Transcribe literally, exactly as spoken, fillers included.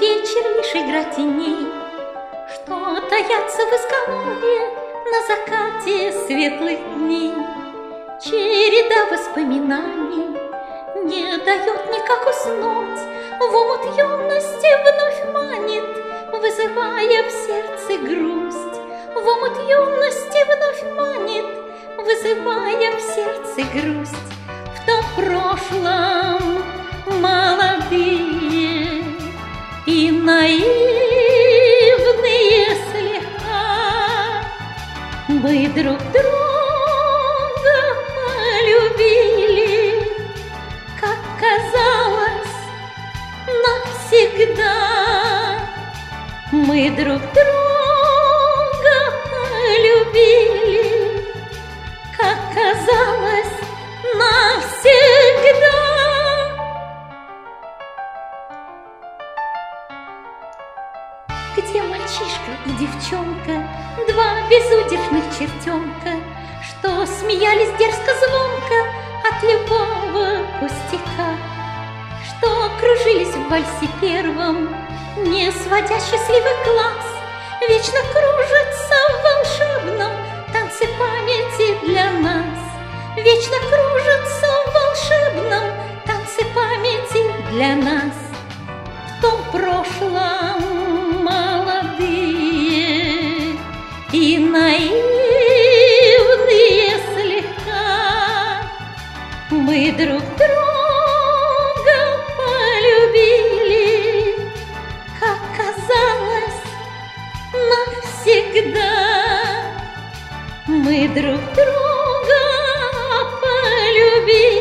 вечер лишь игра теней, что таятся в изголовье на закате светлых дней. Череда воспоминаний не дает никак уснуть, в омут юности вновь манит, вызывая в сердце грусть. В омут юности вновь манит, вызывая в сердце грусть. В том прошлом молодые и наивные слегка мы друг друга полюбили, как казалось, навсегда. Мы друг друга полюбили, как казалось, навсегда. Где мальчишка и девчонка, два безудержных чертенка, что смеялись дерзко звонко от любого пустяка, что кружились в вальсе первом, не сводя счастливых глаз, вечно кружатся в волшебном танце памяти для нас. Вечно кружатся в волшебном танце памяти для нас. В том прошлом молодые и наивные слегка мы друг друга полюбили, как казалось, навсегда. Мы друг друга полюбили.